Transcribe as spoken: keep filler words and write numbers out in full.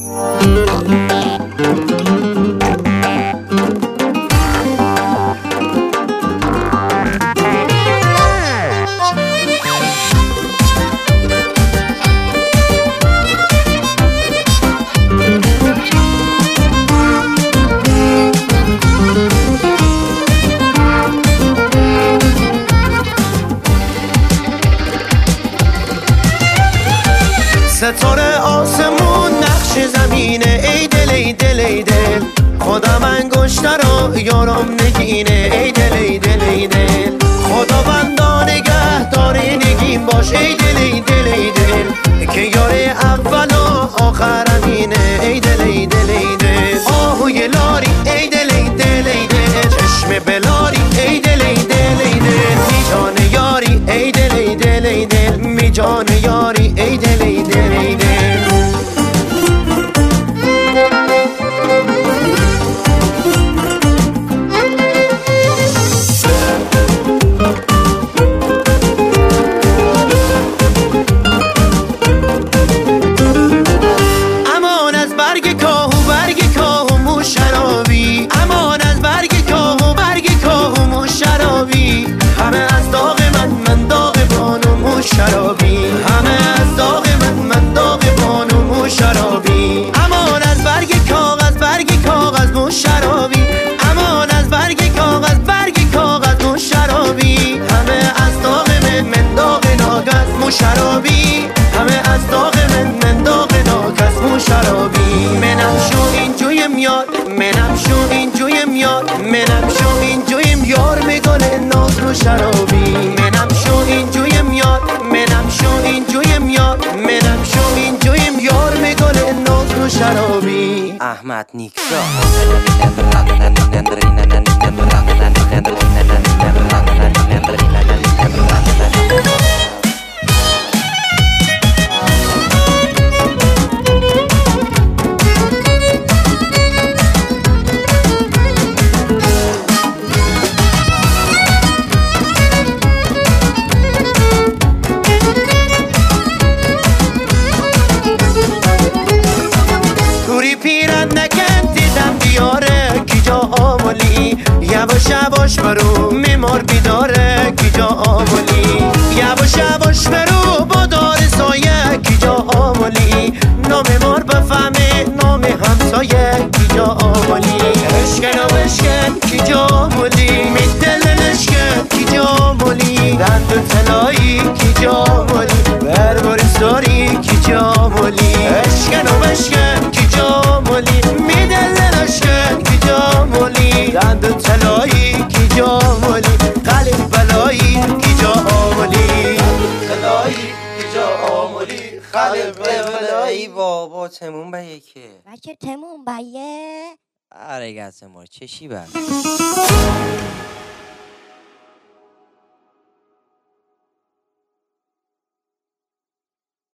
ستاره آسمون نقش زمینه، ای دل ای دل ای دل خدا من گشته رو یارم نگینه، ای دل ای دل ای دل خدا بندا نگه داره نگین باش، ای دل ای دل ای دل که یار اول و آخرمینه، ای دل ای دل ای دل آهوی لاری، ای دل ای دل ای دل چشم بلاری، ای دل ای دل ای دل می جان یاری، ای دل ای دل ای دل می جان یاری، ای دل ای دل ای دل امان از برگ کاه و برگ کاه و مو شرابی، امان از برگ کاه و برگ کاه و مو شرابی همه از داغ من من داغ بانو مو شرابی، همه از داغ من من داغ بانو مو شرابی امان از برگ کاغذ برگ کاغذ مو شرابی، امان از برگ کاغذ برگ کاغذ مو شرابی همه از داغ من من داغ ناگز مو شرابی، همه از داغ من من داغ ناگز مو شرابی منم شو این جویم یار، منم شو این جویم یار، منم شو این جویم یار میگل ناز رو شرابی، منم شو این جویم یار، منم شو این جویم یار، منم شو این جویم یار میگل ناز رو شرابی. احمد نیکسا پیرن نکن دیدم دیاره کی جا آمولی، یواش یواش برو میمار بیداره کی جا آمولی، یواش یواش برو با دار سایه کی جا آمولی، نام مار بفهمه نام همسایه کی جا آمولی، اشکن و اشکن کی جا آمولی، میدل نشکن کی جا آمولی، دند و تلایی کی جا آمولی، بربارستاری کی جا آمولی، اشکن و اشکن کی جا آمولی، میدل نشکن کی جا آمولی، دند و تلایی کی جا آمولی، قلب بلایی کی جا آمولی، تلایی کی جا آمولی، قلب بلایی. بابا تموم به یکه بچه تموم بایه آره گسه مار چشی بر